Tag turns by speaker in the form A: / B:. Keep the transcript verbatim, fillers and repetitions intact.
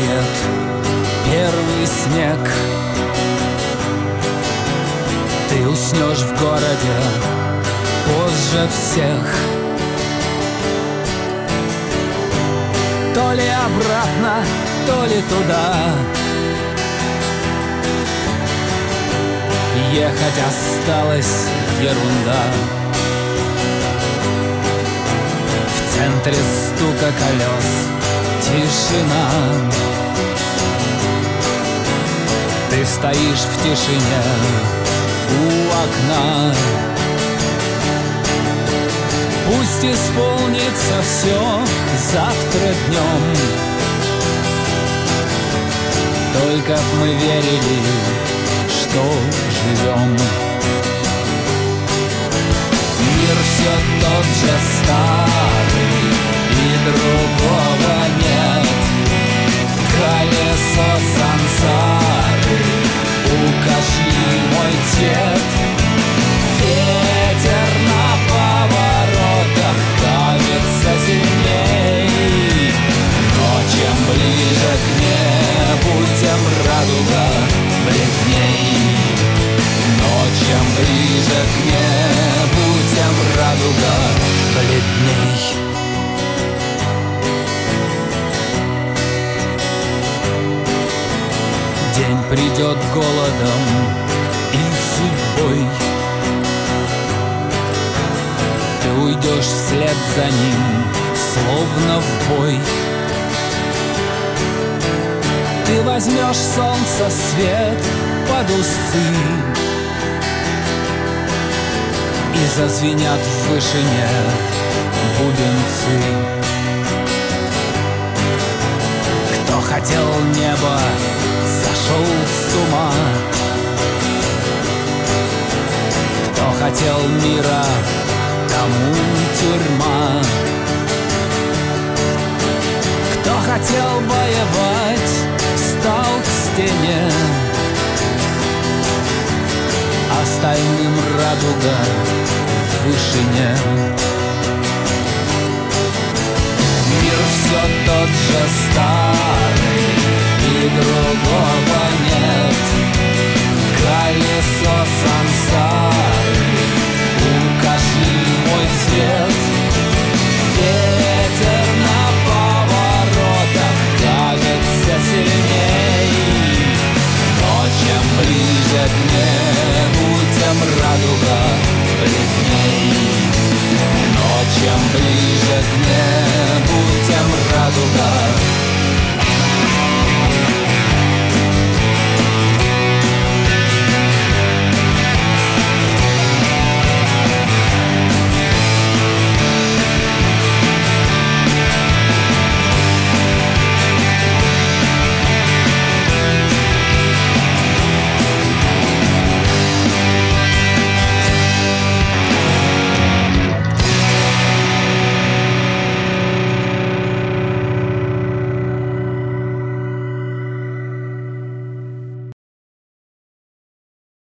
A: тает первый снег. Ты уснешь в городе позже всех. То ли обратно, то ли туда ехать осталась ерунда. В центре стука колес тишина. Ты стоишь в тишине у окна. Пусть исполнится все завтра днем. Только б мы верили, что живем. Мир все тот же старый, и другого нет. Колесо сансары, укажи мой дед. Ветер на поворотах кажется сильней, но чем ближе к небу, тем радуга бледней. Но чем ближе к небу, тем радуга бледней. День придет голодом и судьбой. Ты уйдешь вслед за ним, словно в бой. Ты возьмешь солнце свет под усы, и зазвенят в вышине бубенцы. Кто хотел неба, сошел с ума. Кто хотел мира, тому тюрьма. Кто хотел воевать, встал к стене. Остальным радуга в вышине. Мир все тот же старый,